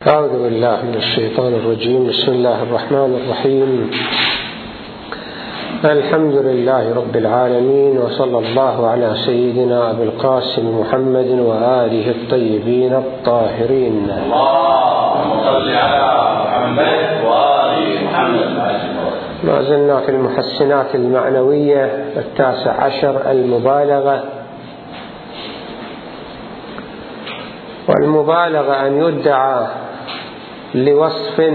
أعوذ بالله من الشيطان الرجيم. بسم الله الرحمن الرحيم. الحمد لله رب العالمين، وصلى الله على سيدنا أبي القاسم محمد وآله الطيبين الطاهرين. اللهم صل على محمد وآل محمد. ما زلنا في المحسنات المعنوية 19 المبالغة. والمبالغة أن يدعى لوصف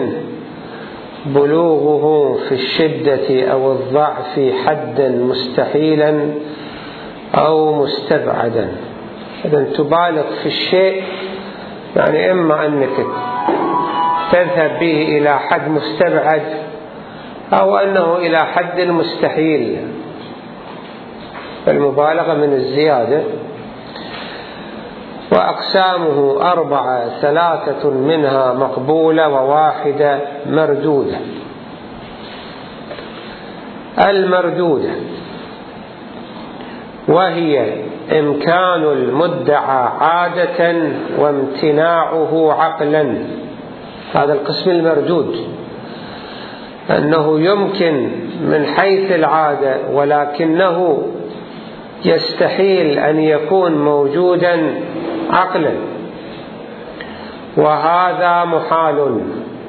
بلوغه في الشدة أو الضعف حدا مستحيلا أو مستبعدا. إذا تبالغ في الشيء يعني إما أنك تذهب به إلى حد مستبعد أو أنه إلى حد مستحيل. المبالغة من الزيادة، وأقسامه 4: 3 منها مقبولة و1 مردودة. المردودة وهي إمكان المدعى عادة وامتناعه عقلا. هذا القسم المردود، أنه يمكن من حيث العادة ولكنه يستحيل أن يكون موجودا عقلا، وهذا محال.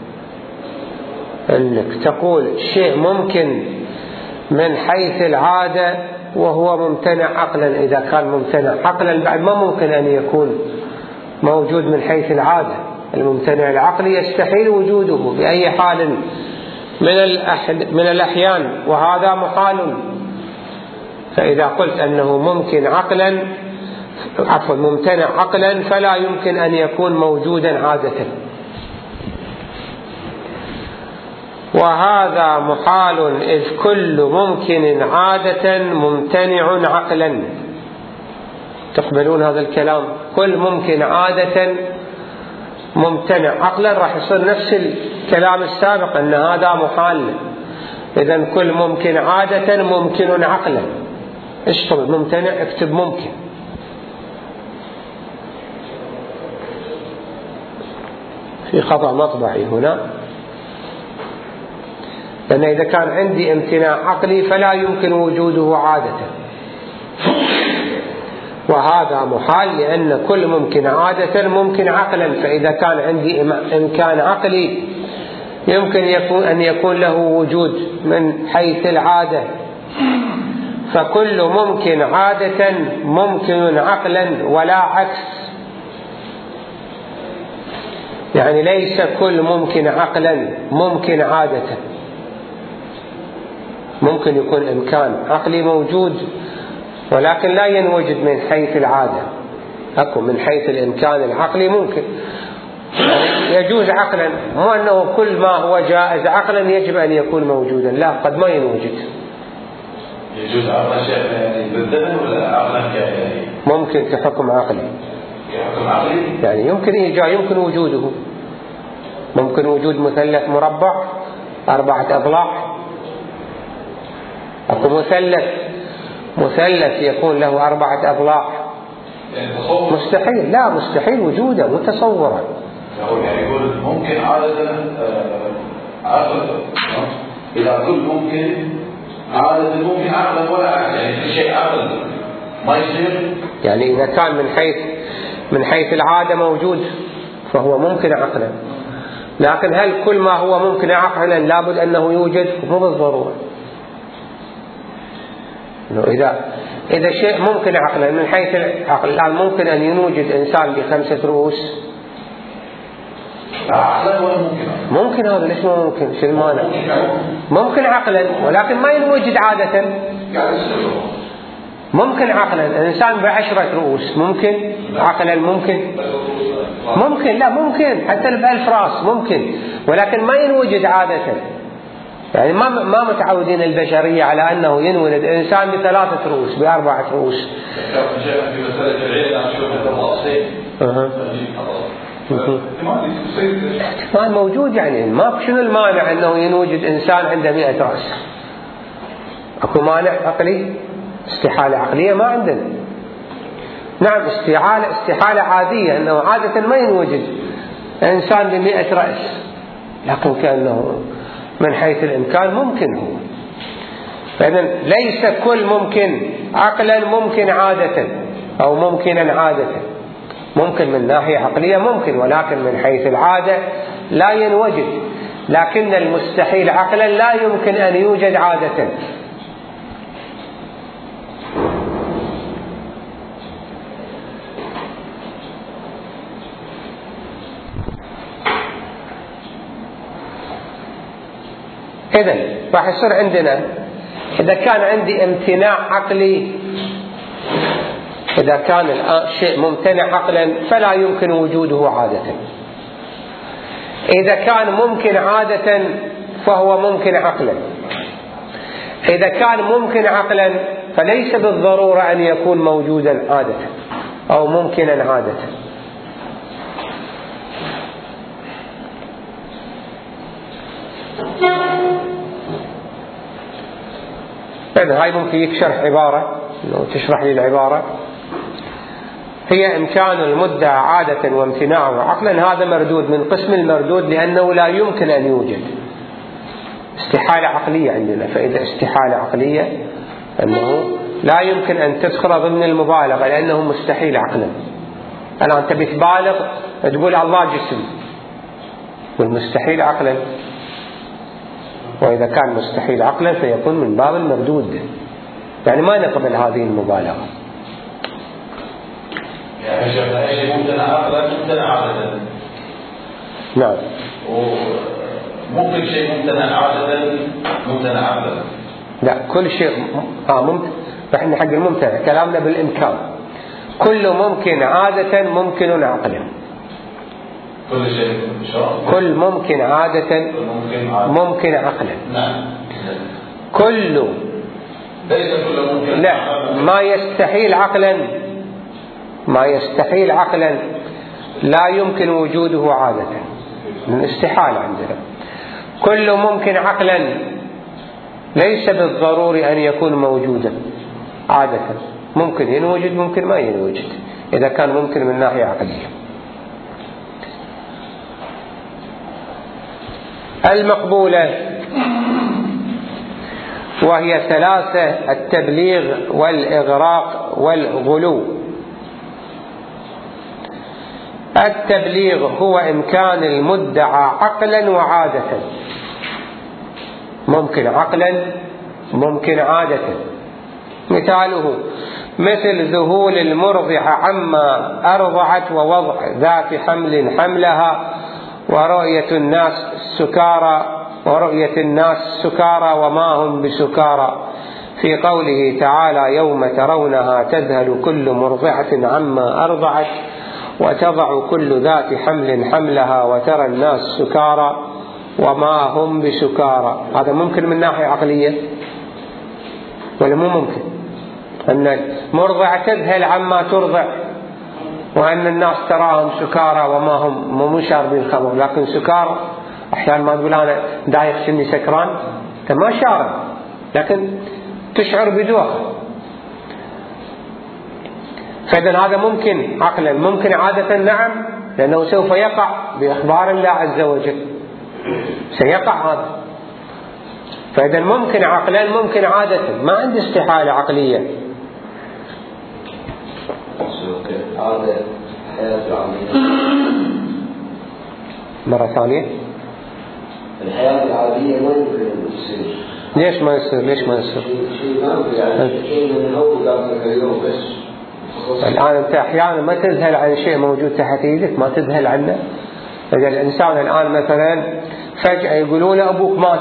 أنك تقول شيء ممكن من حيث العادة وهو ممتنع عقلا. إذا كان ممتنع عقلا بعد ما ممكن أن يكون موجود من حيث العادة. الممتنع العقلي يستحيل وجوده بأي حال من الأحيان، وهذا محال. فإذا قلت أنه ممكن عقلا ممتنع عقلا فلا يمكن أن يكون موجودا عادة، وهذا محال إذ كل ممكن عادة ممتنع عقلا. تقبلون هذا الكلام؟ كل ممكن عادة ممتنع عقلا راح يصير نفس الكلام السابق أن هذا محال. إذن كل ممكن عادة ممكن عقلا. اشطب ممتنع، اكتب ممكن. في خطأ مطبعي هنا، لأن إذا كان عندي امتناع عقلي فلا يمكن وجوده عادة، وهذا محال لأن كل ممكن عادة ممكن عقلا. فإذا كان عندي إمكان عقلي يمكن أن يكون له وجود من حيث العادة، فكل ممكن عادة ممكن عقلا ولا عكس. يعني ليس كل ممكن عقلا ممكن عادة. ممكن يكون إمكان عقلي موجود ولكن لا ينوجد من حيث العادة. أكو من حيث الإمكان العقلي ممكن يجوز عقلا، مو أنه كل ما هو جائز عقلا يجب أن يكون موجودا، لا، قد ما ينوجد. يجوز عقلا شيء يعني بالذهن ولا عقلا يعني ممكن كحكم عقلي. كحكم عقلي يعني يمكن إيجاد، يمكن وجوده. ممكن وجود مثلث مربع 4 أضلاع. أكو مثلث يكون له 4 أضلاع. يعني مستحيل، لا، مستحيل وجوده متصورا. يعني يقول ممكن عادة عقل. إذا كل ممكن عادة ممكن عقلا ولا عكس، يعني شيء عقل ما يصير. يعني إذا كان من حيث العادة موجود فهو ممكن عقلا، لكن هل كل ما هو ممكن عقلا لابد أنه يوجد؟ مو بالضرورة. إذا شيء ممكن عقلا من حيث العقل، الآن ممكن أن يوجد إنسان ب5 رؤوس. عقلا ولا ممكن هذا ليش ما ممكن؟ شو المانع؟ ممكن عقلا ولكن ما ينوجد عادة. ممكن عقلا الإنسان ب10 رؤوس ممكن عقلا. ممكن لا، ممكن حتى ب1000 رأس ممكن، ولكن ما ينوجد عادة. يعني ما متعودين البشرية على أنه ينولد إنسان ب3 رؤوس ب4 رؤوس. في مسألة العين أشوف احتمال موجود. يعني ما شنو المانع أنه ينوجد إنسان عنده 100 رأس؟ أكو مانع عقلي؟ استحالة عقلية ما عندنا. نعم، استحالة عادية أنه عادة ما ينوجد إنسان ب100 رأس، لكن كأنه من حيث الإمكان ممكن هو. فإذن ليس كل ممكن عقلا ممكن عادة أو ممكنا عادة. ممكن من ناحية عقلية ممكن، ولكن من حيث العادة لا ينوجد. لكن المستحيل عقلا لا يمكن أن يوجد عادة. إذن راح يصير عندنا، إذا كان عندي امتناع عقلي، إذا كان الشيء ممتنع عقلا فلا يمكن وجوده عادة. إذا كان ممكن عادة فهو ممكن عقلا. إذا كان ممكن عقلا فليس بالضرورة أن يكون موجودا عادة أو ممكنا عادة. هاي ممكن يكشرح عبارة، لو تشرح لي العبارة. هي إمكان المدعى عادة وامتناعه عقلا، هذا مردود من قسم المردود، لأنه لا يمكن أن يوجد. استحالة عقلية عندنا. فإذا استحالة عقلية أنه لا يمكن أن تدخل ضمن المبالغة، لأنه مستحيل عقلا. الآن تبي تبالغ تقول الله جسم، والمستحيل عقلا. وإذا كان مستحيل عقلا فيكون من باب المردود، يعني ما نقبل هذه المبالغة. يعني شيء ممتنع عقلا ممتنع عادة. نعم. وممكن شيء ممتنع عادة ممتنع عقلا. لا، كل شيء ممكن. نحن حق الممتنع كلامنا بالإمكان. كل ممكن عادة ممكن عقلا. كل شيء كل ممكن عادة ممكن عقلا. نعم. كل ليس كل ممكن. لا، ما يستحيل عقلا، ما يستحيل عقلا لا يمكن وجوده عادة، من استحالة عندنا. كل ممكن عقلا ليس بالضروري أن يكون موجودا عادة، ممكن ينوجد ممكن ما ينوجد، إذا كان ممكن من ناحية عقلية. المقبولة وهي 3: التبليغ والإغراق والغلو. التبليغ هو إمكان المدعى عقلا وعادة، ممكن عقلا ممكن عادة. مثاله مثل ذهول المرضعة عما أرضعت ووضع ذات حمل حملها ورؤية الناس سكارى وما هم بسكارى، في قوله تعالى: يوم ترونها تذهل كل مرضعة عما أرضعت وتضع كل ذات حمل حملها وترى الناس سكارى وما هم بسكارى. هذا ممكن من ناحية عقلية ولا مو ممكن؟ أن المرضعة تذهل عما ترضع، وأن الناس تراهم سكارى وما هم مو شاربين الخمر، لكن سكارى. أحيانا ما تقول أنا دايخ شني سكران، أنت ما شارب لكن تشعر بدوخة. فإذا هذا ممكن عقلا ممكن عادة. نعم، لأنه سوف يقع بإخبار الله عز وجل، سيقع هذا. فإذا ممكن عقلا ممكن عادة، ما عندي استحالة عقلية. مرة ثانية، الحياة العادية ما يمكن أن تصير. ليش ما يصير؟ ليش ما يصير؟ شيء من أول ذاك اليوم بس. الآن أنت أحيانا ما تذهل عن شيء موجود تحت يدك، ما تذهل عنه. إذا الإنسان الآن مثلا فجأة يقولون أبوك مات،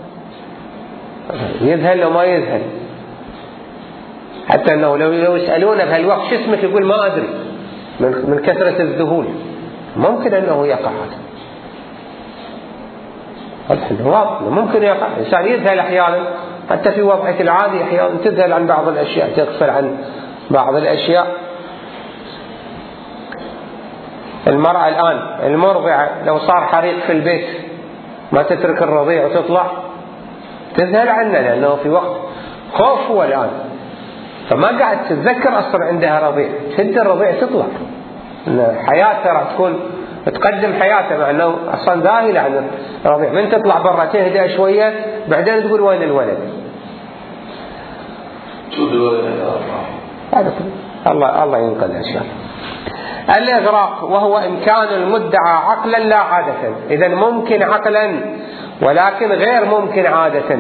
يذهل لو ما يذهل؟ حتى أنه لو يسألونه بهالوقت شو اسمك يقول ما أدري، من كثرة الذهول. ممكن أنه يقع هذا، واضح ممكن يقع. الإنسان يذهل أحيانا، حتى في وضعك العادي أحيانا تذهل عن بعض الأشياء، تغفل عن بعض الأشياء. المرأة الآن المرضعة لو صار حريق في البيت ما تترك الرضيع وتطلع، تذهل عنه، لأنه في وقت خوف هو الآن، فما قاعد تتذكر أصلا عندها رضيع، تهد الرضيع تطلع، حياتها راح تكون تقدم حياته، مع أنه أصلا ذاهل عن الرضيع. من تطلع برا تهدأ شوية بعدين تقول وين الولد؟ الله ينقذ أشياء. الإغراق وهو إمكان المدعى عقلا لا عادة، إذا ممكن عقلا ولكن غير ممكن عادة،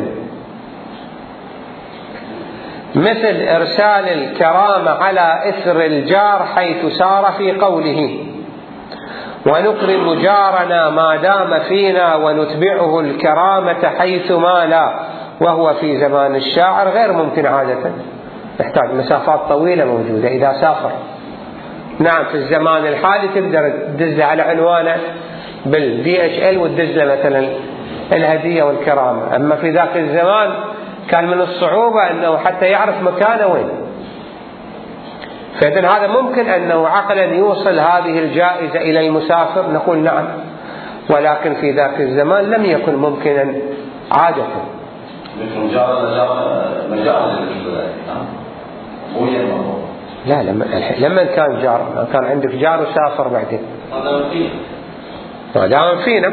مثل إرسال الكرامة على إثر الجار حيث سار في قوله ونكرم جارنا ما دام فينا ونتبعه الكرامة حيث مالا، وهو في زمان الشاعر غير ممكن عادة، يحتاج مسافات طويلة موجودة إذا سافر. نعم في الزمان الحالي تقدر تدز على عنوانه بالDHL وتدز له مثلا الهدية والكرامة، أما في ذاك الزمان كان من الصعوبة أنه حتى يعرف مكانه وين. فإذن هذا ممكن أنه عقلا يوصل هذه الجائزة إلى المسافر، نقول نعم، ولكن في ذاك الزمان لم يكن ممكنا عادة. لا لما كان جار، كان عندك جار وسافر بعدين ما دام فينا،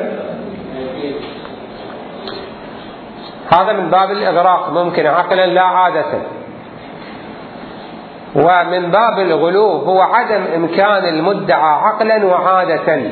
هذا من باب الإغراق ممكن عقلا لا عادة. ومن باب الغلو هو عدم إمكان المدعى عقلا وعادة،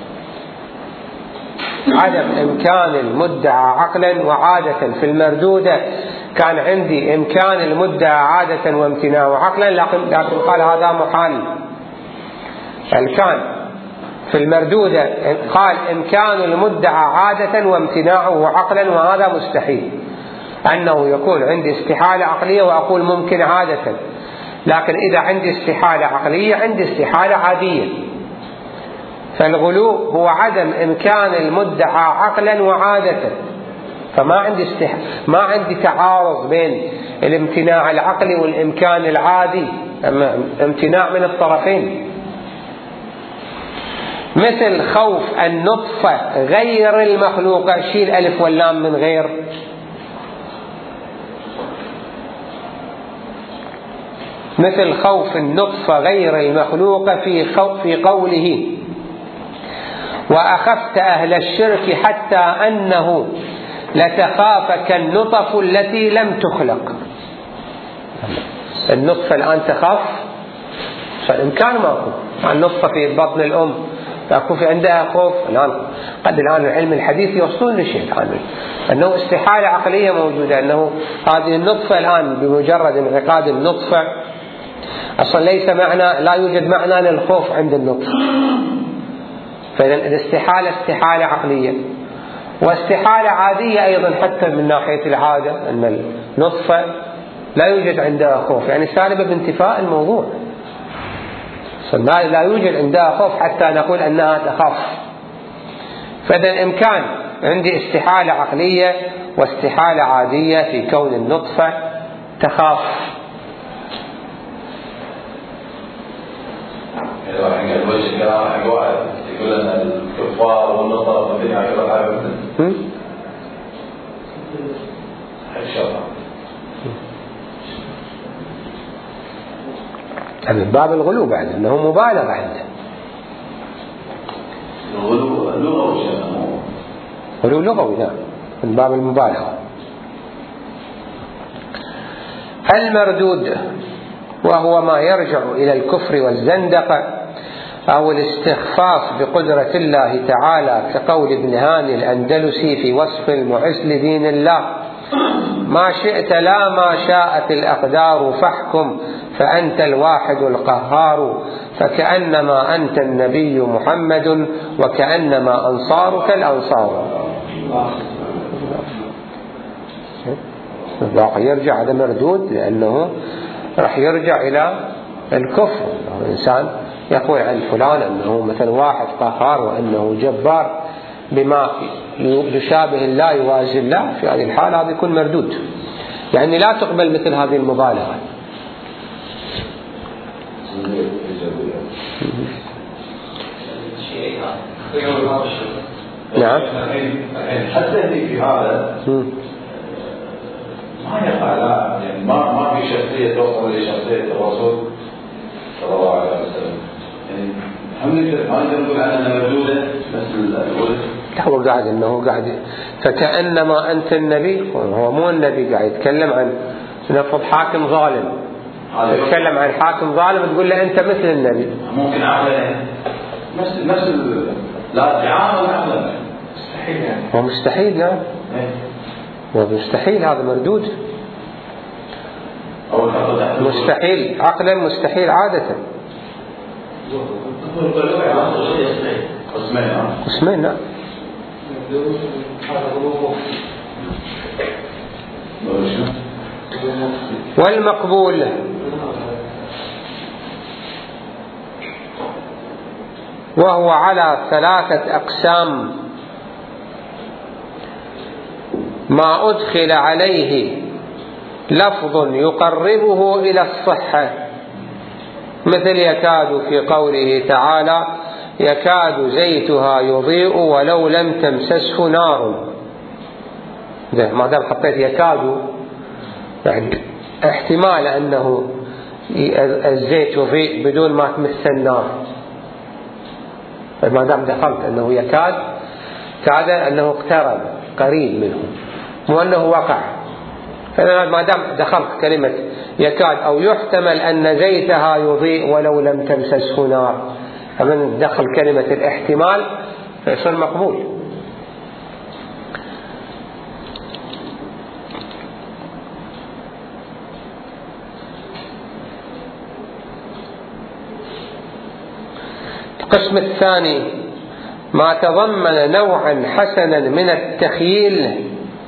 عدم إمكان المدعى عقلا وعادة. في المردودة كان عندي إمكان المدعى عادة وامتناعه عقلا، لكن قال هذا محال. الكان في المردودة قال إمكان المدعى عادة وامتناعه عقلا، وهذا مستحيل أنه يكون عندي استحالة عقلية وأقول ممكن عادة، لكن إذا عندي استحالة عقلية عندي استحالة عادية. فالغلو هو عدم إمكان المدعى عقلا وعادة، فما عندي ما عندي تعارض بين الامتناع العقلي والإمكان العادي، أما امتناع من الطرفين. مثل خوف النطفة غير المخلوقة، شيل ألف واللام من غير، مثل خوف النطفة غير المخلوقة في قوله وأخفت أهل الشرك حتى أنه لتخافك النطف التي لم تخلق. النطفة الآن تخاف، فالإمكان ماكو، النطفة في بطن الأم تكون في عندها خوف. قد الآن العلم الحديث يوصلون لشيء عنه أنه استحالة عقلية موجودة، أنه هذه النطفة الآن بمجرد انعقاد النطفة أصلا ليس معنى، لا يوجد معنى للخوف عند النطفة. فإذا الاستحالة استحالة عقلية واستحالة عادية أيضا، حتى من ناحية العادة أن النطفة لا يوجد عندها خوف، يعني سالبة بانتفاء الموضوع، لا يوجد عندها خوف حتى نقول أنها تخاف. فإذا الإمكان عندي استحالة عقلية واستحالة عادية في كون النطفة تخاف. يقول أن الكفار والنصارى في الدنيا عشرة حاجة من باب الغلو بعد أنه مبالغة عنده. الغلو لغوي، غلو لغوي، نعم، من باب المبالغة. المردود وهو ما يرجع إلى الكفر والزندقة أو الاستخفاف بقدرة الله تعالى، كقول ابن هاني الأندلسي في وصف المعز لدين الله ما شئت لا ما شاءت الأقدار فاحكم فأنت الواحد القهار، فكأنما أنت النبي محمد وكأنما أنصارك الأنصار. يرجع هذا مردود لأنه راح يرجع إلى الكفر. الإنسان يقول عن فلان أنه مثل واحد قهار وأنه جبار بما يشابه الله يوازي الله، في هذه الحالة هذا يكون مردود، يعني لا تقبل مثل هذه المبالغة. نعم حتى في هذا ما يقع، يعني ما في شخصية توصل لشخصية الرسول صلى الله عليه وسلم، يعني ما نقول أنها مردودة بس الولد. لا هو قاعد إنه قاعد فكأنما أنت النبي، هو مو النبي، قاعد يتكلم عن نفرض حاكم ظالم، يتكلم عن حاكم ظالم تقول له أنت مثل النبي. ممكن عقله نفس لا تعامل عقله مستحيل يعني. هو مستحيل نعم. هو مستحيل، هذا مردود. مستحيل عقلا، مستحيل عادة. قسمين نعم. والمقبول وهو على 3 أقسام: ما أدخل عليه لفظ يقربه إلى الصحة، مثل يكاد في قوله تعالى: يكاد زيتها يضيء ولو لم تمسسه نار. ما دام حطيت يكاد يعني احتمال أنه الزيت يضيء بدون ما تمس النار، ما دام دخلت أنه يكاد كاد أنه اقترب قريب منه، مو أنه وقع. فأنا ما دام دخلت كلمة يكاد أو يحتمل أن زيتها يضيء ولو لم تمسسه نار، فمن دخل كلمة الاحتمال فيصير مقبول. القسم الثاني: ما تضمن نوعا حسنا من التخييل،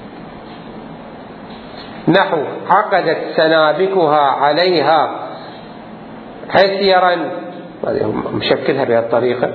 نحو عقدت سنابكها عليها حسيرا، مشكلها بهالطريقة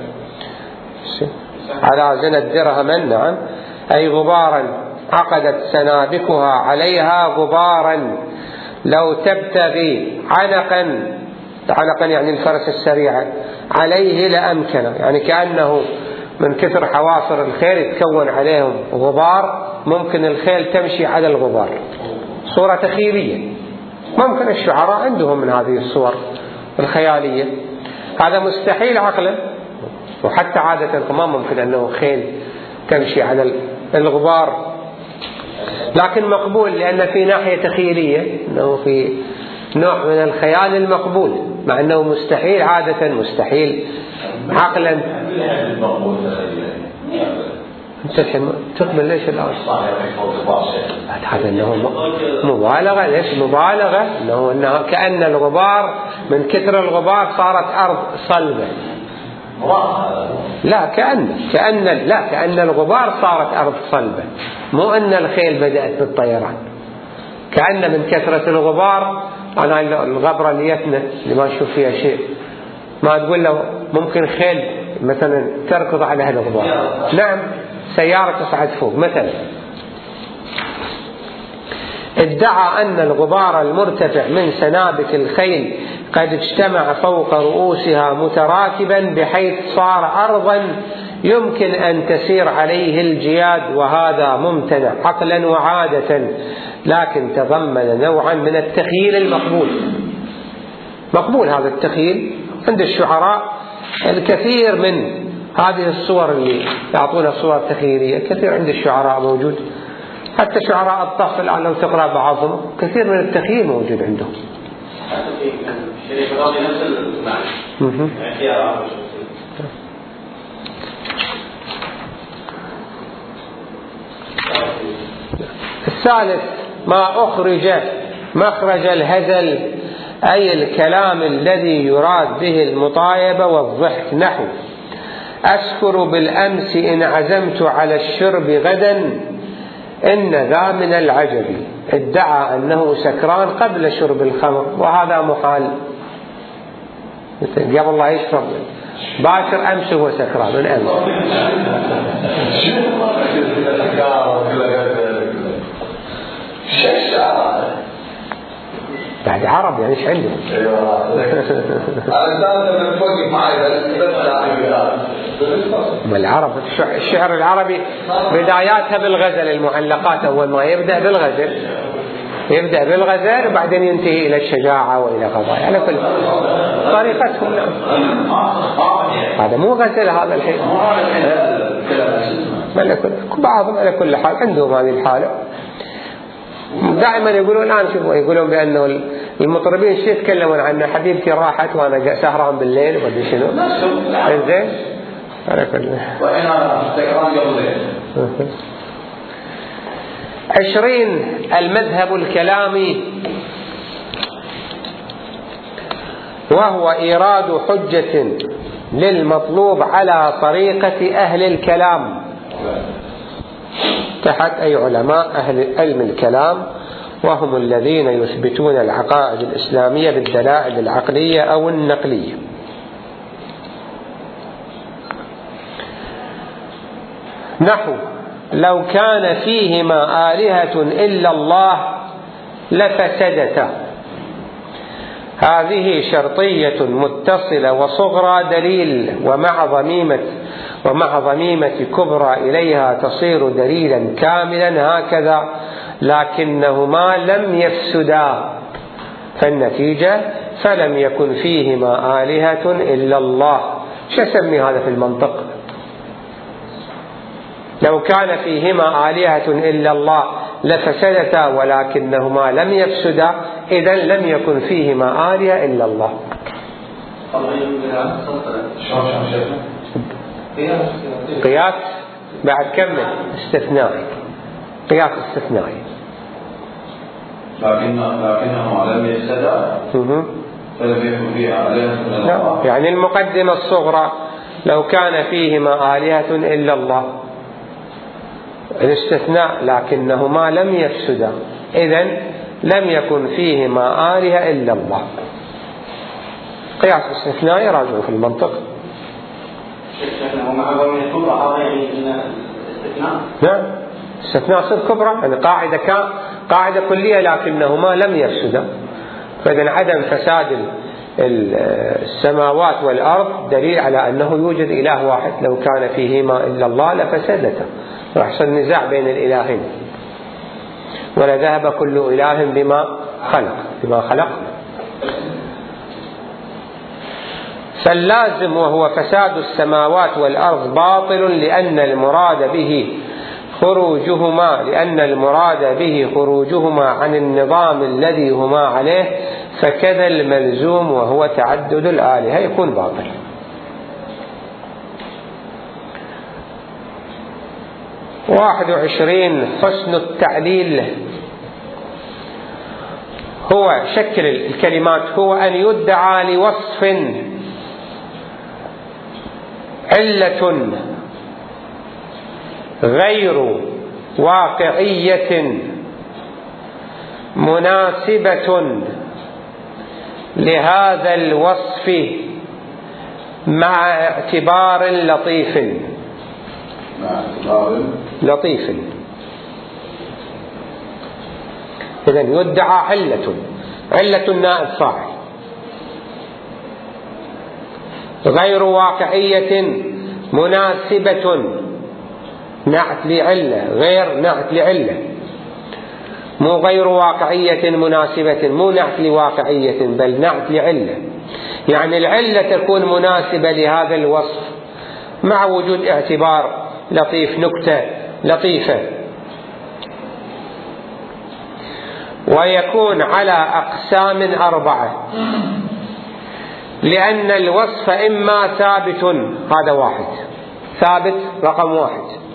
على زنة درهما، نعم، أي غبارا. عقدت سنابكها عليها غبارا لو تبتغي عنقا يعني الفرس السريعة عليه لأمكن، يعني كأنه من كثر حواصر الخيل يتكون عليهم غبار، ممكن الخيل تمشي على الغبار، صورة تخيلية. ممكن الشعراء عندهم من هذه الصور الخيالية، هذا مستحيل عقلا، وحتى عادة ما ممكن أنه خيل تمشي على الغبار، لكن مقبول لأن في ناحية تخيلية، أنه في نوع من الخيال المقبول، مع أنه مستحيل عادة، مستحيل عقلا. أنت الحين تقبل ليش الآن؟ هذا أنه مبالغة. ليش مبالغة؟ أنه كأن الغبار من كثر الغبار صارت أرض صلبة. لا كأن الغبار صارت أرض صلبة، مو أن الخيل بدأت بالطيران. كأن من كثرة الغبار، أنا الغبرة اللي ما نشوف فيها شيء، ما تقول له ممكن خيل مثلا تركض على هالغبار. نعم، سيارة تصعد فوق مثلا. ادعى أن الغبار المرتفع من سنابك الخيل قد اجتمع فوق رؤوسها متراكبا بحيث صار أرضا يمكن أن تسير عليه الجياد، وهذا ممتنع عقلا وعادة، لكن تضمن نوعا من التخيل المقبول. مقبول هذا التخيل عند الشعراء. الكثير من هذه الصور اللي يعطونا صور تخيلية كثير عند الشعراء موجود، حتى شعراء الطف الآن لو تقرأ بعضهم كثير من التخيل موجود عندهم. الثالث: ما أخرج مخرج الهزل، أي الكلام الذي يراد به المطايبة والضحك، نحو أسكر بالأمس إن عزمت على الشرب غدا إن ذا من العجب. ادعى أنه سكران قبل شرب الخمر، وهذا محال. قبل الله يشرب باكر أمس هو سكران من أمس. بعد عرب يعني ايش عندهم؟ العرب الشعر العربي بداياتها بالغزل، المعلقات أول ما يبدأ بالغزل، يبدأ بالغزل وبعدين ينتهي إلى الشجاعة وإلى قضايا على كل طريقتهم. هذا مو غزل هذا الحين، بعضهم على كل حال عندهم هذه الحالة. دائما يقولون الآن شوفوا يقولون بأنه المطربين شو يتكلمون عنه، حبيبتي راحت وأنا سهران بالليل وما شنو. إنزين على كل. 20 المذهب الكلامي، وهو إيراد حجة للمطلوب على طريقة أهل الكلام تحت أي علماء أهل علم الكلام، وهم الذين يثبتون العقائد الإسلامية بالدلائل العقلية أو النقلية. نحو لو كان فيهما آلهة إلا الله لفسدتا، هذه شرطية متصلة وصغرى دليل ومع ضميمة كبرى إليها تصير دليلا كاملا هكذا، لكنهما لم يفسدا، فالنتيجة فلم يكن فيهما آلهة إلا الله. شو أسمي هذا في المنطق؟ لو كان فيهما آلهة إلا الله لفسدتا ولكنهما لم يفسدا، إذن لم يكن فيهما آلهة إلا الله. قياس بعد كمل استثنائي، قياس استثنائي. لكنه لم يفسدا فلم يكن فيها آلهة إلا الله. يعني المقدمة الصغرى لو كان فيهما آلهة إلا الله، الاستثناء لكنهما لم يفسدا، إذن لم يكن فيهما آلهة إلا الله. قياس استثنائي راجع في المنطق. نعم استثناء صد كبرى، يعني قاعدة كلية لكنهما لم يفسدا، فإذن عدم فساد السماوات والأرض دليل على أنه يوجد إله واحد، لو كان فيهما إلا الله لفسدتا، ويحصل نزاع بين الإلهين، ولذهب كل إله بما خلق. فاللازم وهو فساد السماوات والأرض باطل لأن المراد به خروجهما عن النظام الذي هما عليه، فكذا الملزوم وهو تعدد الآلهة يكون باطل. 21 حسن التعليل، هو شكل الكلمات، هو أن يدعى لوصف علة غير واقعية مناسبة لهذا الوصف مع اعتبار لطيف. إذن يدعى علة نائب فاعل غير واقعية مناسبة، نعت لعلة غير نعت لعلة، مو غير واقعية مناسبة، مو نعت لواقعية بل نعت لعلة، يعني العلة تكون مناسبة لهذا الوصف مع وجود اعتبار لطيف، نكتة لطيفة. ويكون على أقسام 4، لأن الوصف إما ثابت، هذا واحد ثابت رقم 1.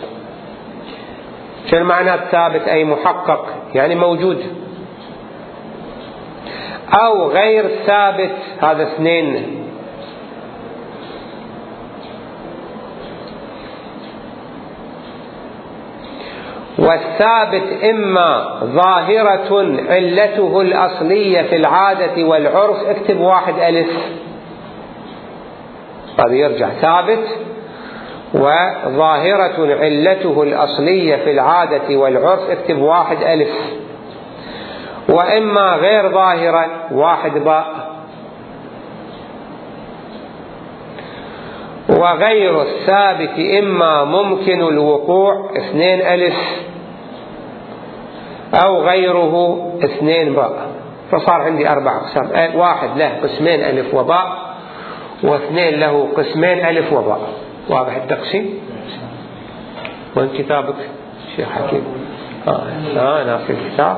شو معنى ثابت؟ أي محقق يعني موجود، أو غير ثابت، هذا 2. والثابت إما ظاهرة علته الأصلية في العادة والعرف، اكتب 1 ألف، هذا يرجع ثابت وظاهرة علته الأصلية في العادة والعرف، اكتب 1 ألف. وإما غير ظاهرة 1 باء. وغير الثابت إما ممكن الوقوع 2 ألف، أو غيره 2 باء، فصار عندي 4 أقسام. واحد له قسمين ألف وباء، واثنين له قسمين ألف وباء. واضح التقسيم؟ وين كتابك شيخ حكيم؟ ناس الكتاب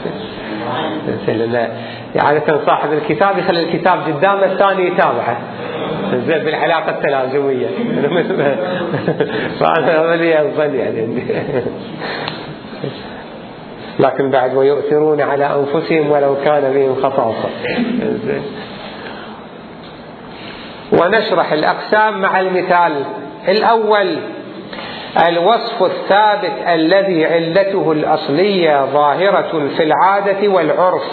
عادة صاحب الكتاب يخلي الكتاب قدامه الثاني يتابعه زي بالعلاقة التلازمية. فأنا أولي أظن يعني لكن بعد ويؤثرون على أنفسهم ولو كان بهم خصاصة. ونشرح الأقسام مع المثال الأول: الوصف الثابت الذي علته الأصلية ظاهرة في العادة والعرف.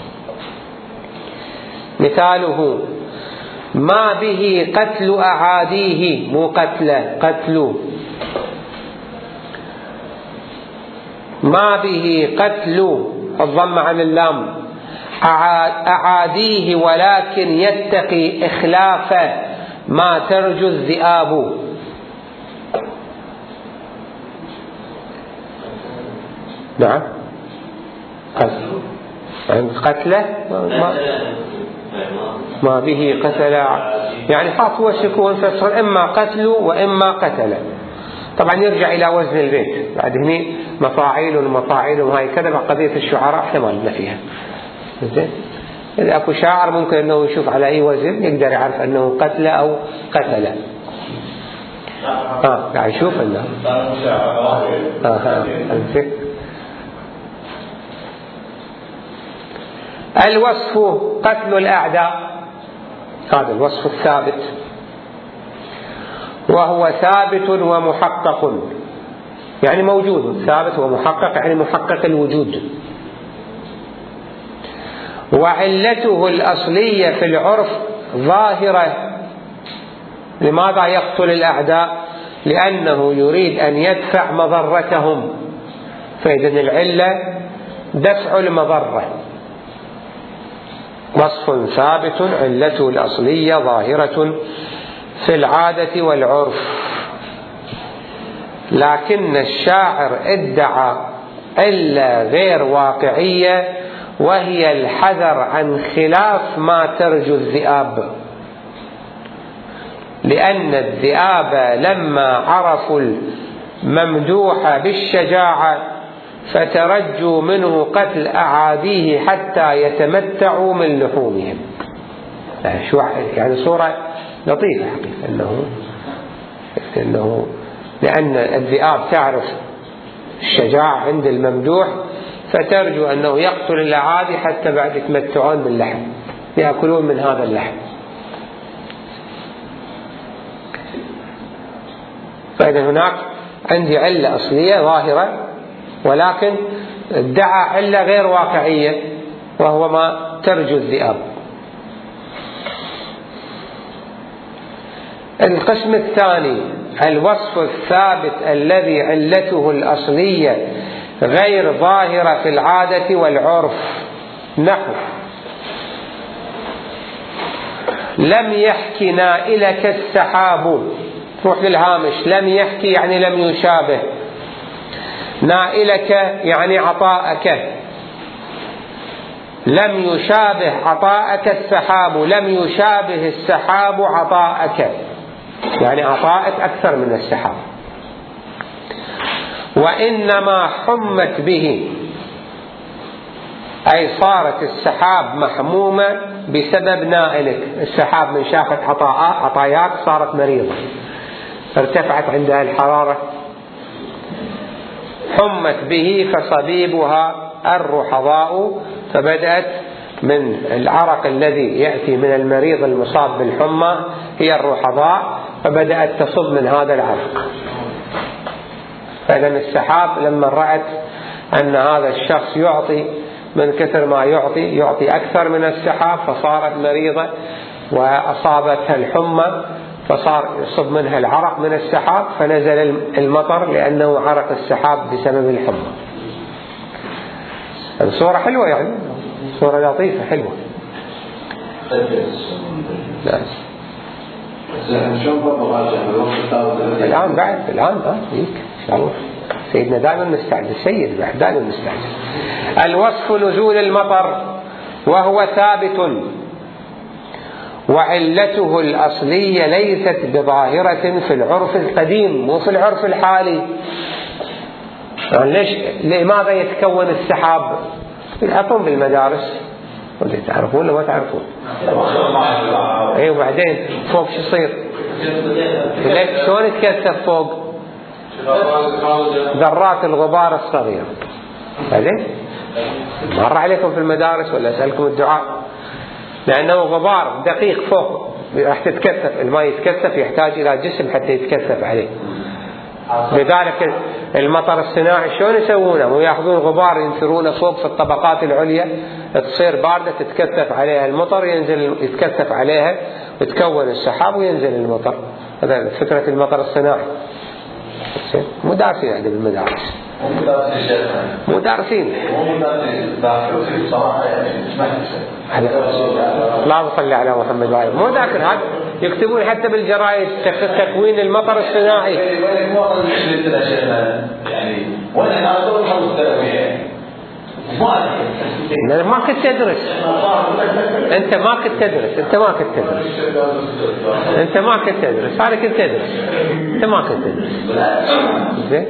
مثاله: ما به قتل أعاديه، مو قتله، قتل. ما به قتل الضم عن اللام أعاديه ولكن يتقي إخلاف ما ترجو الذئاب. نعم قتله ما به قتل يعني حاط وشكون فسر إما قتل وإما قتل. طبعا يرجع إلى وزن البيت بعد هني مفاعيل ومفاعيل وهاي كذا. قضية الشعراء احنا ما لنا فيها. إذا أكو شاعر ممكن أنه يشوف على أي وزن يقدر يعرف أنه قتل أو قتل. قاعد يشوف أنه الوصف قتل الأعداء، هذا الوصف الثابت، وهو ثابت ومحقق، يعني موجود. ثابت ومحقق يعني محقق الوجود. وعلته الأصلية في العرف ظاهرة. لماذا يقتل الأعداء؟ لأنه يريد أن يدفع مضرتهم، فإذن العلة دفع المضرة. وصف ثابت علته الأصلية ظاهرة في العادة والعرف. لكن الشاعر ادعى علة غير واقعية، وهي الحذر عن خلاف ما ترجو الذئاب. لأن الذئاب لما عرفوا الممدوح بالشجاعة فترجوا منه قتل أعاديه حتى يتمتعوا من لحومهم. يعني صورة لطيفة حقيقة، أنه لأن الذئاب تعرف الشجاعة عند الممدوح فترجو أنه يقتل الأعادي حتى بعد يتمتعون من اللحم، يأكلون من هذا اللحم. فإذا هناك عندي علة أصلية ظاهرة، ولكن ادعى علة غير واقعية وهو ما ترجو الذئاب. القسم الثاني: الوصف الثابت الذي علته الأصلية غير ظاهرة في العادة والعرف. نحو: لم يحكي نائلك السحاب. روح للهامش. لم يحكي يعني لم يشابه. نائلك يعني عطاءك. لم يشابه عطاءك السحاب. لم يشابه السحاب عطاءك، يعني عطاءك أكثر من السحاب. وإنما حمت به، أي صارت السحاب محمومة بسبب نائلك. السحاب من شافت عطاياك صارت مريضة، ارتفعت عندها الحرارة. حمت به فصبيبها الرحضاء، فبدأت من العرق الذي يأتي من المريض المصاب بالحمى هي الرحضاء، فبدأت تصب من هذا العرق. فإذا السحاب لما رأت أن هذا الشخص يعطي من كثر ما يعطي أكثر من السحاب، فصارت مريضة وأصابتها الحمى، فصار يصب منها العرق من السحاب، فنزل المطر لأنه عرق السحاب بسبب الحمى. الصورة حلوة، يعني صورة لطيفة حلوة. الآن بعد الآن إن شاء الله سيدنا دائما مستعجل، سيد بعد دائما مستعجل. الوصف نزول المطر وهو ثابت وعلته الأصلية ليست بظاهرة في العرف القديم وفي العرف الحالي. يعني لماذا يتكون السحاب؟ يحطون بالمدارس، تعرفون ولا ما تعرفون؟ اي وبعدين فوق شو يصير؟ شلون يتكثف فوق؟ ذرات الغبار الصغيرة. بعدين مر عليكم في المدارس ولا أسألكم الدعاء؟ لأنه غبار دقيق فوق راح تتكثف، الماء يتكثف يحتاج إلى جسم حتى يتكثف عليه. لذلك المطر الصناعي شلون يسوونه؟ ويأخذون غبار ينثرونه فوق في الطبقات العليا، تصير باردة تتكثف عليها المطر، ينزل يتكثف عليها وتكون السحاب وينزل المطر. هذا فكرة المطر الصناعي. مو دارسين عندنا بالمدارس، مو دارسين. لا صلي على محمد وعلى مو ذاكر. هذا يكتبون حتى بالجرائد تكوين المطر الصناعي. ما كنت تدرس انت، ما كنت تدرس انت، ما كنت تدرس انت، ما كنت تدرس هذا كنت تدرس انت، ما كنت تدرس. زين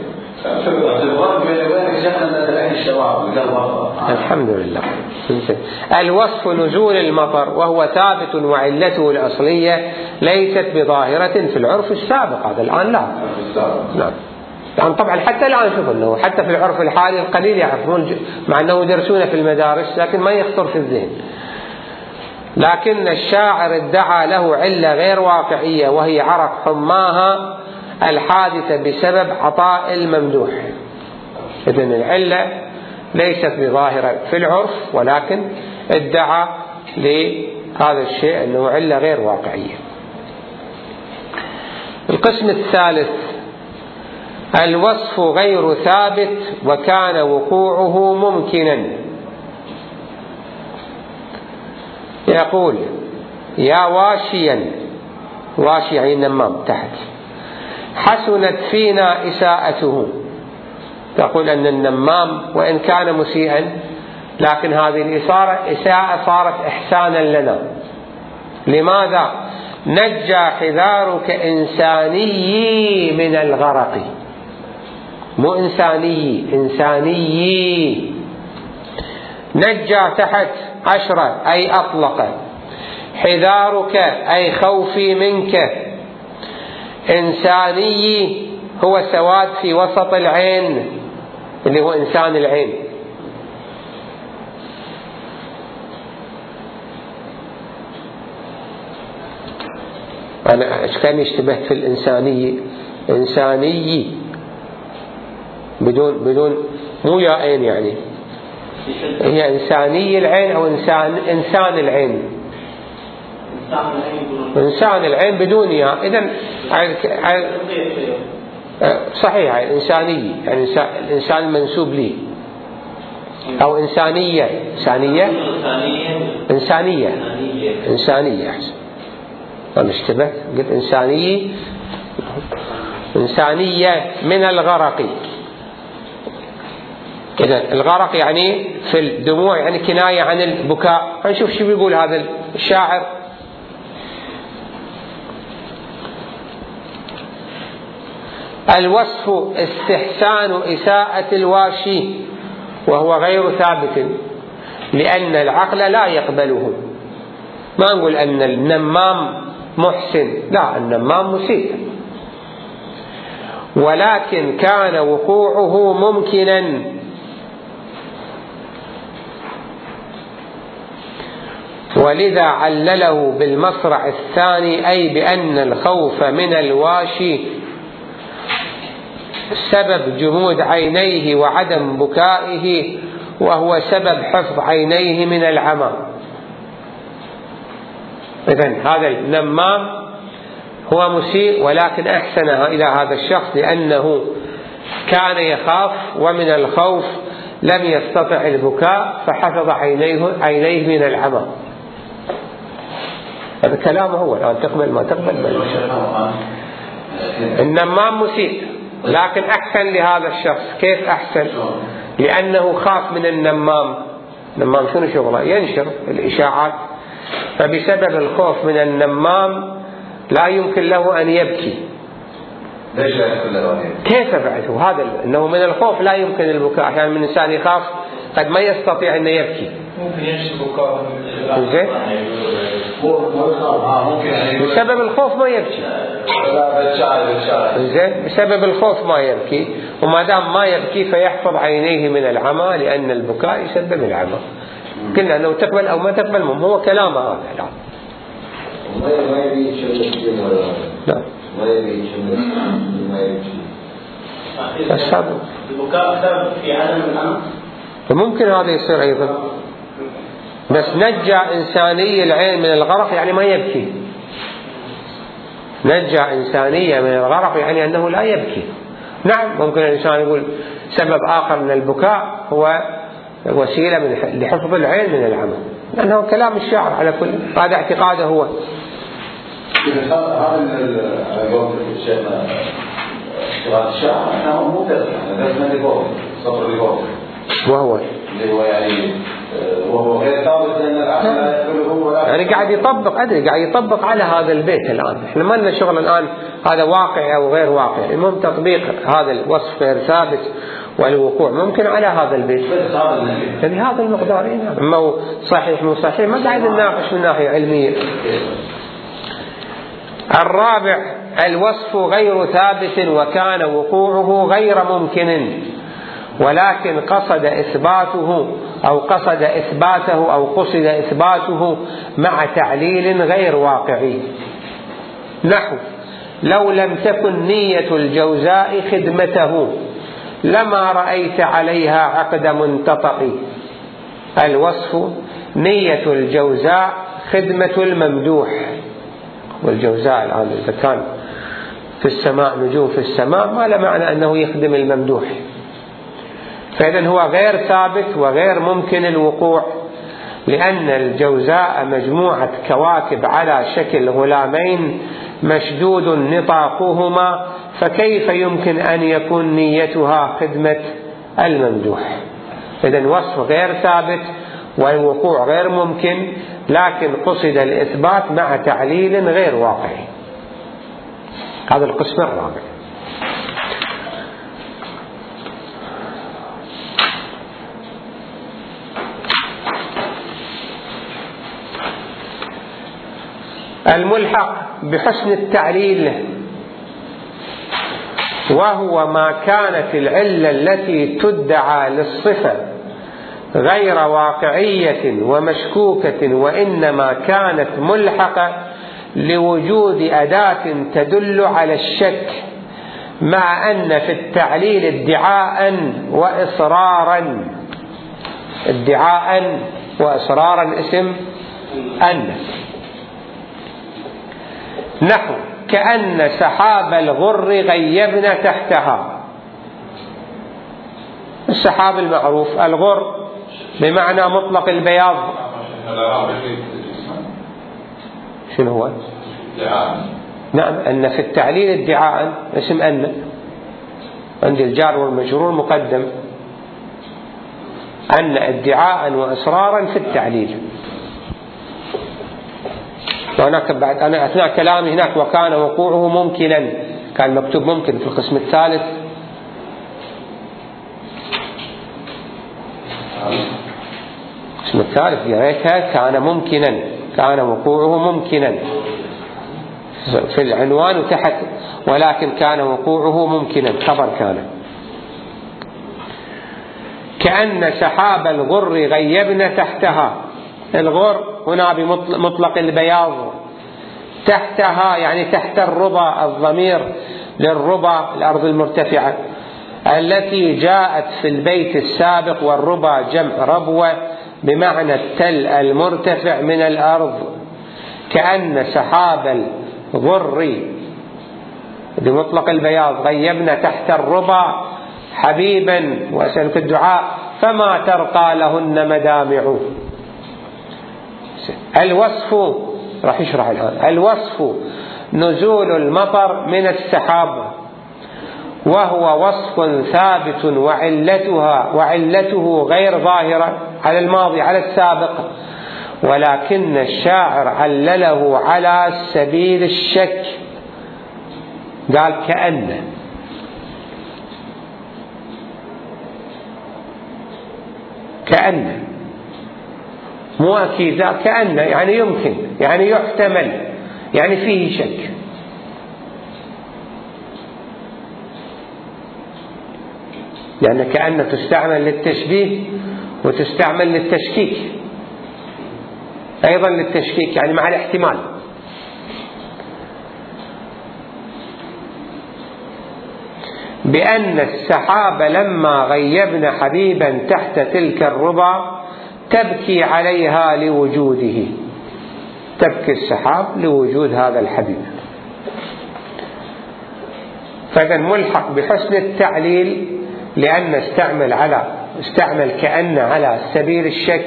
الحمد لله. الوصف نزول المطر وهو ثابت وعلته الأصلية ليست بظاهرة في العرف السابق. هذا الآن لا. يعني طبعا حتى الآن شوف أنه حتى في العرف الحالي القليل يعرفون، مع أنه يدرسون في المدارس لكن ما يخطر في الذهن. لكن الشاعر ادعى له علة غير واقعية وهي عرق حماها الحادثة بسبب عطاء الممدوح. إذن العلة ليست بظاهرة في العرف، ولكن ادعى لهذا الشيء أنه علة غير واقعية. القسم الثالث الوصف غير ثابت وكان وقوعه ممكنا. يقول يا واشيا، واشي يعني النمام تحت، حسنت فينا إساءته. تقول أن النمام وإن كان مسيئا لكن هذه الإساءة صارت إحسانا لنا. لماذا؟ نجى حذارك إنساني من الغرق، مو إنساني، إنساني. نجى تحت 10 أي أطلق، حذارك أي خوفي منك، إنساني هو سواد في وسط العين اللي هو إنسان العين. أنا كان اشتبهت في الإنسانية، إنساني بدون مو يا عين، يعني هي إنساني العين أو إنسان العين. إنسان العين بدون يا. إذن صحيح إنسانية يعني الإنسان المنسوب لي، أو إنسانية، إنسانية أحسن. أنا اشتبهت قلت إنسانية من الغرق. إذن الغرق يعني في الدموع، يعني كناية عن البكاء. نشوف شو بيقول هذا الشاعر. الوصف استحسان إساءة الواشي وهو غير ثابت لأن العقل لا يقبله. ما نقول أن النمام محسن، لا، النمام مسيء، ولكن كان وقوعه ممكنا. ولذا علله بالمصرع الثاني، أي بأن الخوف من الواشي سبب جمود عينيه وعدم بكائه، وهو سبب حفظ عينيه من العمى. إذن هذا النمام هو مسيء ولكن أحسنها إلى هذا الشخص لأنه كان يخاف، ومن الخوف لم يستطع البكاء فحفظ عينيه من العمى. هذا كلامه هو. الآن تقبل ما تقبل. النمام مسيء لكن أحسن لهذا الشخص. كيف أحسن؟ لأنه خاف من النمام. النمام شنو شغله؟ ينشر الإشاعات، فبسبب الخوف من النمام لا يمكن له أن يبكي. ليش لا يمكن له أن يبكي؟ كيف بعده؟ هذا أنه من الخوف لا يمكن البكاء. أحيانا من الإنسان يخاف قد ما يستطيع أن يبكي. ممكن ينشر بكاء زين؟ بسبب الخوف ما يبكي. زين؟ بسبب الخوف ما يبكي، وما دام ما يبكي فيحفظ عينيه من العمى، لأن البكاء يسبب العمى. قلنا أنه تقبل أو ما تقبل، هو كلامه هذا. لا ما يبي يشمس لا ما يبي يشمس ما يبي. بس هذا البكاء سبب في عدم الأمن. فممكن هذا يصير أيضا، بس نجى إنساني العين من الغرق يعني ما يبكي. نجى إنسانية من الغرق يعني أنه لا يبكي. نعم ممكن الإنسان يقول سبب آخر من البكاء هو وسيلة لحفظ العين من العمى، لأنه كلام الشاعر على كل هذا اعتقاده هو. هذا شيخنا الشاعر أنه مو كذا، لازم يقول صبر يقول وهو اللي هو يعني وهو غير ثابت لأن العقل لا يقبله ولا يعني قاعد يطبق، أدري قاعد يطبق على هذا البيت الآن. إحنا ما لنا شغل الآن هذا واقع أو غير واقع، المهم تطبيق هذا الوصف غير ثابت والوقوع ممكن على هذا البيت، يعني هذا المقدار. أما هو صحيح مو صحيح ما قاعد نناقش من ناحية علمية. الرابع الوصف غير ثابت وكان وقوعه غير ممكن، ولكن قصد إثباته أو قصد إثباته مع تعليل غير واقعي. نحو لو لم تكن نية الجوزاء خدمته لما رأيت عليها عقد منتطق. الوصف نية الجوزاء خدمة الممدوح، والجوزاء الآن إذا كان في السماء نجوم في السماء ما له معنى أنه يخدم الممدوح، فإذن هو غير ثابت وغير ممكن الوقوع، لأن الجوزاء مجموعة كواكب على شكل غلامين مشدود نطاقهما، فكيف يمكن أن يكون نيتها خدمة الممدوح؟ إذن وصف غير ثابت والوقوع غير ممكن، لكن قصد الإثبات مع تعليل غير واقعي. هذا القسم الرابع. الملحق بحسن التعليل، وهو ما كانت العلة التي تدعى للصفة غير واقعية ومشكوكة، وإنما كانت ملحقة لوجود أداة تدل على الشك، مع أن في التعليل ادعاء وإصرارا اسم أن. نحو كأن سحاب الغر غيبنا تحتها. السحاب المعروف الغر بمعنى مطلق البياض. شنو هو؟ نعم أن في التعليل ادعاء اسم أن، عند الجار والمجرور مقدم، أن ادعاء وإصرارا في التعليل. وهناك بعد أنا أثناء كلامي هناك وكان وقوعه ممكنا، كان مكتوب ممكن في القسم الثالث. القسم الثالث قريتها كان ممكنا، كان وقوعه ممكنا في العنوان وتحت، ولكن كان وقوعه ممكنا خبر كان. كأن سحاب الغر غيبنا تحتها. الغر هنا بمطلق البياض، تحتها يعني تحت الربا، الضمير للربا الأرض المرتفعة التي جاءت في البيت السابق، والربا جمع ربوة بمعنى التل المرتفع من الأرض. كأن سحاب الغر بمطلق البياض غيبنا تحت الربا حبيبا وأسألك الدعاء فما ترقى لهن مدامع. الوصف راح يشرح الآن. الوصف نزول المطر من السحاب، وهو وصف ثابت وعلته غير ظاهرة على الماضي على السابق، ولكن الشاعر علله على سبيل الشك، قال كأن مو أكيد، لا كأن يعني يمكن، يعني يحتمل، يعني فيه شك. لأن كأن تستعمل للتشبيه وتستعمل للتشكيك، أيضا للتشكيك يعني مع الاحتمال. بأن السحاب لما غيبن حبيبا تحت تلك الربا تبكي عليها لوجوده، تبكي السحاب لوجود هذا الحبيب. فإذا ملحق بحسن التعليل، لأن استعمل كأن على سبيل الشك،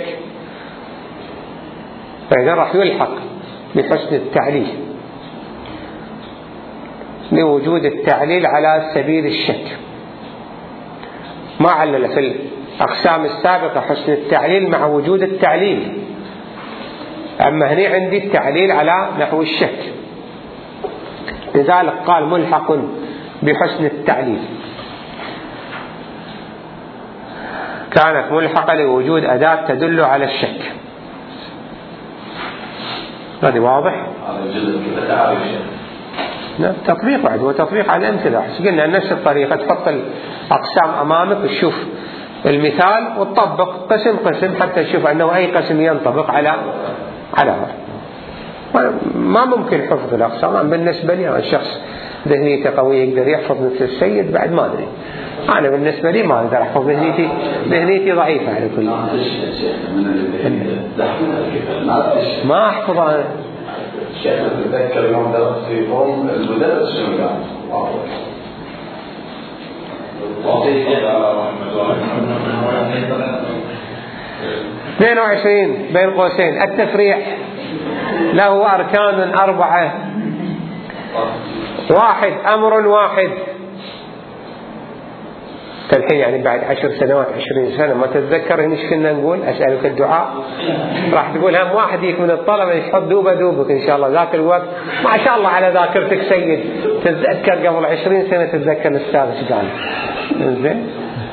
فإذا راح يلحق بحسن التعليل لوجود التعليل على سبيل الشك. ما علل في الأقسام السابقة حسن التعليل مع وجود التعليل، أما هنا عندي التعليل على نحو الشك، لذلك قال ملحق بحسن التعليل. كانت ملحقة لوجود أداة تدل على الشك. هذا واضح؟ نعم، تطبيق واحد هو تطبيق على الأمثلة. قلنا نفس الطريقة، تحط الأقسام أمامك وتشوف المثال وتطبق قسم حتى تشوف أنه أي قسم ينطبق على هذا. ما ممكن حفظ الأقسام بالنسبة لي. الشخص ذهنيته قوية يقدر يحفظ مثل السيد، بعد ما أدري. أنا بالنسبة لي ما أقدر أحفظ، ذهنيتي ضعيفة على كل. ما أحفظ أنا. الشيخ تتذكر يوم درست في قوم المدرس شنو قال؟ 22 بين قوسين. التفريع له أركان 4. 1 أمر واحد. الحين يعني بعد 10 سنوات 20 سنة ما تتذكر ايش كنا نقول؟ أسألك الدعاء، راح تقول هم واحد يك من الطلبة يحط دوبك إن شاء الله. ذاك الوقت ما شاء الله على ذاكرتك سيد، تتذكر قبل 20 سنة تتذكر الأستاذ ايش قال. زين.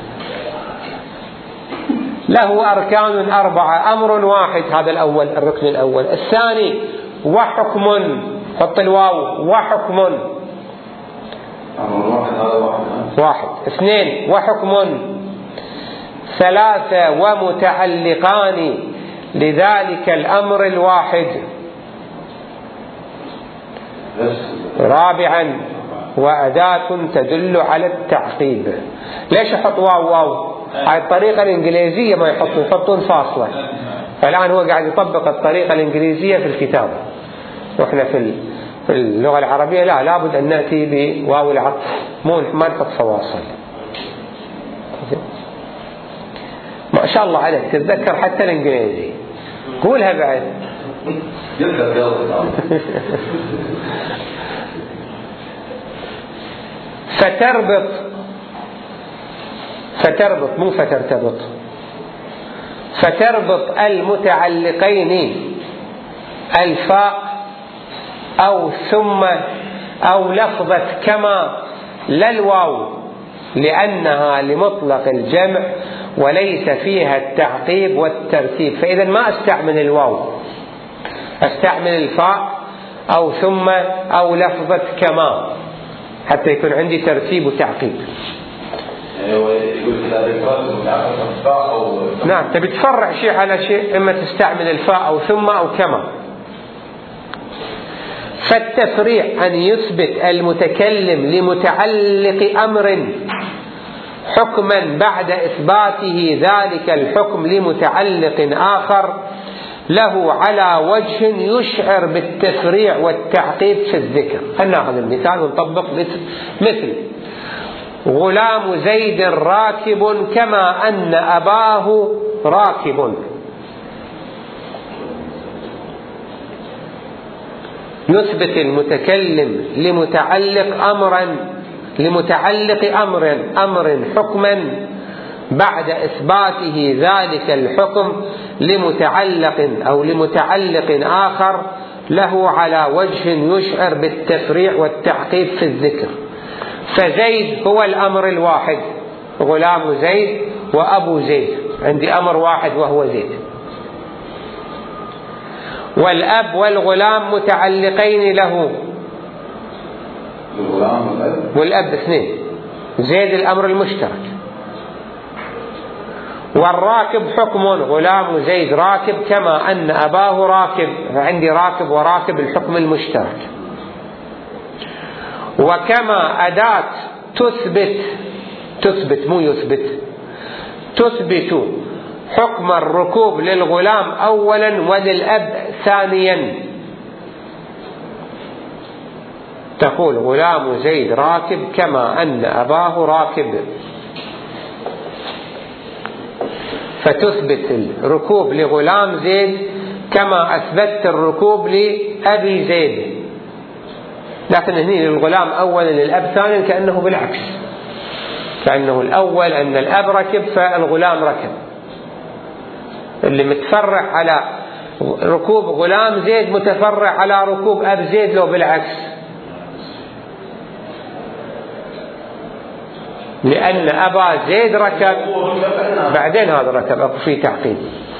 له أركان 4. أمر واحد، هذا الأول، الركن الأول. الثاني وحكم، حط الواو، وحكم. واحد. 2 وحكم. 3 ومتعلقان لذلك الأمر الواحد. 4 وأداة تدل على التعقيب. ليش أحط واو؟ هاي الطريقة الإنجليزية ما يحطون فاصلة. فالآن هو قاعد يطبق الطريقة الإنجليزية في الكتاب، وإحنا في اللغة العربية لابد أن نأتي بواو العطف، ما نحط فواصل. ما شاء الله عليك تتذكر حتى الإنجليزي، قولها بعد. فتربط مو فترتبط. فتربط المتعلقين الفاء أو ثم أو لفظة كما لا الواو، لأنها لمطلق الجمع وليس فيها التعقيب والترتيب. فإذا ما أستعمل الواو، أستعمل الفاء أو ثم أو لفظة كما حتى يكون عندي ترتيب وتعقيب. نعم، تبي تفرع شيء على شيء، إما تستعمل الفاء أو ثم أو كما. فالتفريع أن يثبت المتكلم لمتعلق أمر حكما بعد إثباته ذلك الحكم لمتعلق آخر له على وجه يشعر بالتفريع والتعقيب في الذكر. خلينا ناخذ المثال ونطبق مثل غلام زيد راكب كما أن أباه راكب. نثبت المتكلم لمتعلق أمرا لمتعلق أمر حكما بعد إثباته ذلك الحكم لمتعلق آخر له على وجه يشعر بالتفريع والتعقيب في الذكر. فزيد هو الأمر الواحد، غلام زيد وأبو زيد، عندي أمر واحد وهو زيد. والأب والغلام متعلقين له، والأب اثنين، زيد الأمر المشترك. والراكب حكم، غلام زيد راكب كما أن أباه راكب، فعندي راكب وراكب الحكم المشترك. وكما أداة تثبت مو يثبت، تثبت حكم الركوب للغلام أولا وللأب ثانيا. تقول غلام زيد راكب كما أن أباه راكب، فتثبت الركوب لغلام زيد كما أثبت الركوب لأبي زيد. لكن هنا للغلام أولا للأب ثانيا كأنه بالعكس، كأنه الأول أن الأب ركب فالغلام ركب، اللي متفرع على ركوب غلام زيد متفرع على ركوب أب زيد لو بالعكس، لأن أبا زيد ركب بعدين هذا ركب، أكو في تعقيد.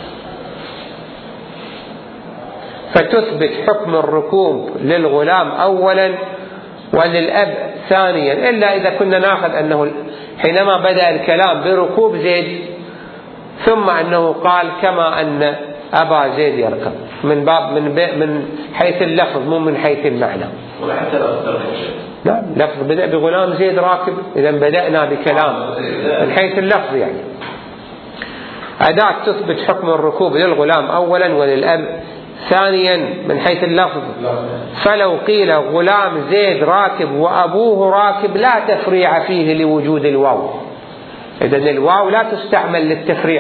فتثبت حكم الركوب للغلام أولا وللأب ثانيا، إلا إذا كنا ناخذ أنه حينما بدأ الكلام بركوب زيد ثم أنه قال كما أن أبا زيد يركب، من باب من حيث اللفظ مو من حيث المعنى. وحتى لا، لفظ بدأ بغلام زيد راكب، إذا بدأنا بكلام من حيث اللفظ، يعني أداة تثبت حكم الركوب للغلام أولا وللأب ثانيا من حيث اللفظ. فلو قيل غلام زيد راكب وأبوه راكب لا تفريع فيه لوجود الواو، إذن الواو لا تستعمل للتفريع.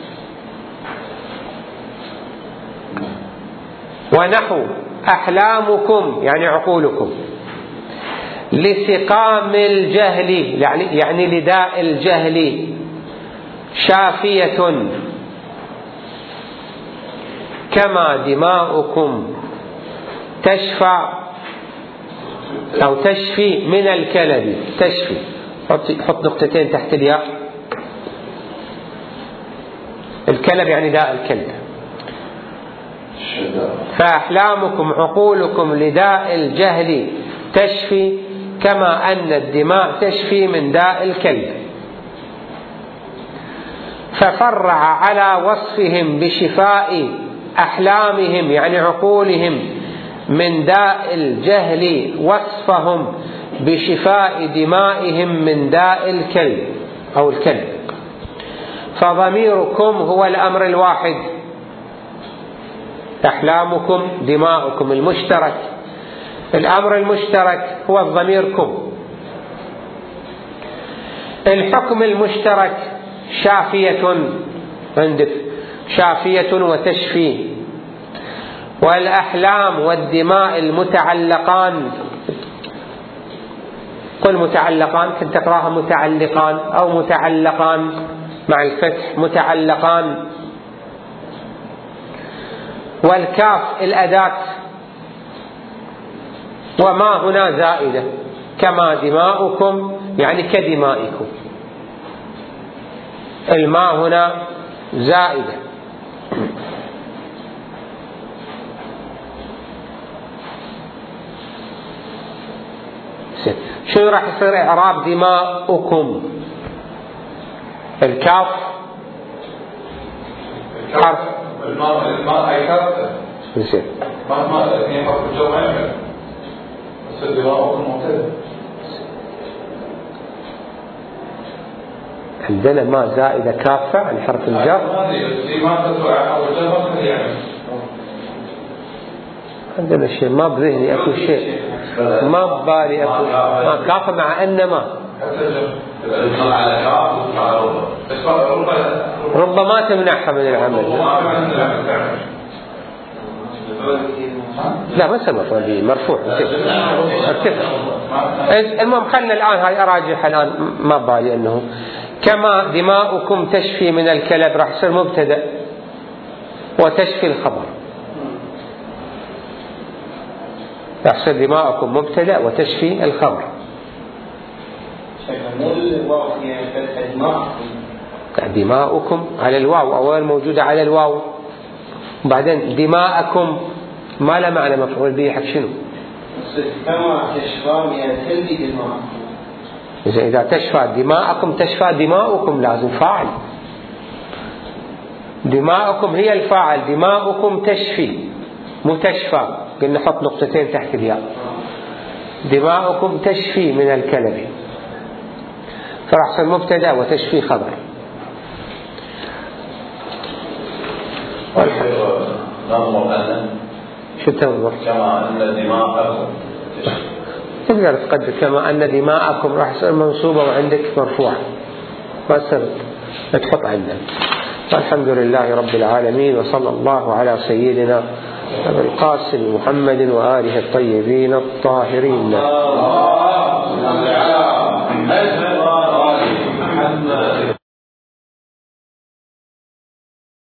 ونحو أحلامكم يعني عقولكم، لسقام الجهل يعني لداء الجهل، شافية كما دماؤكم تشفى أو تشفي من الكلب. تشفي، حط نقطتين تحت الياء. الكلب يعني داء الكلب. فأحلامكم عقولكم لداء الجهل تشفي كما أن الدماء تشفي من داء الكلب. ففرع على وصفهم بشفاء أحلامهم يعني عقولهم من داء الجهل وصفهم بشفاء دمائهم من داء الكلب أو الكلب. فضميركم هو الأمر الواحد، أحلامكم دماؤكم المشترك، الأمر المشترك هو الضميركم. الحكم المشترك شافية، عندك شافية وتشفي. والأحلام والدماء المتعلقان، قل متعلقان، كنت تقراها متعلقان أو متعلقان مع الفتح، متعلقان. والكاف الأداة، وما هنا زائدة كما دماؤكم يعني كدمائكم، الماء هنا زائدة. شو راح يصير إعراب دماؤكم؟ الكاف حرف الماء أي حرف؟ زين. ما اثنين حرف الجر ما ينفع. بس دماؤكم مبتدأ. عندنا ما زائدة كافة عن حرف الجر. عندنا شيء ما بذهني أكو شيء، ما ببالي أكو ما كافة مع أن ما. ربما تمنعها من العمل. لا ما يصير مفعول به، مرفوع ارتفع. المهم خلنا الآن هاي أراجح الآن ما بالي أنه كما دماؤكم تشفي من الكلب راح يصير مبتدأ وتشفي الخبر، راح يصير دماؤكم مبتدأ وتشفي الخبر. دماؤكم على الواو، أول موجودة على الواو، وبعدين دماءكم ما له معنى مفعول به حق شنو؟ كما تشفى تلبي دماءكم. إذا تشفى دماءكم تشفى دماؤكم لازم فاعل، دماؤكم هي الفاعل، دماؤكم تشفي مو تشفى، قلنا نحط نقطتين تحت الياء. دماؤكم تشفي من الكلب، فراح يصير مبتدأ وتشفي خبر. شو تنظر؟ كما أن دماءكم تقدر تقدر كما أن دماءكم راح يصير منصوبة وعندك مرفوعة، ما يصير تحط عندنا. الحمد لله رب العالمين، وصلى الله على سيدنا أبي القاسم محمد وآله الطيبين الطاهرين.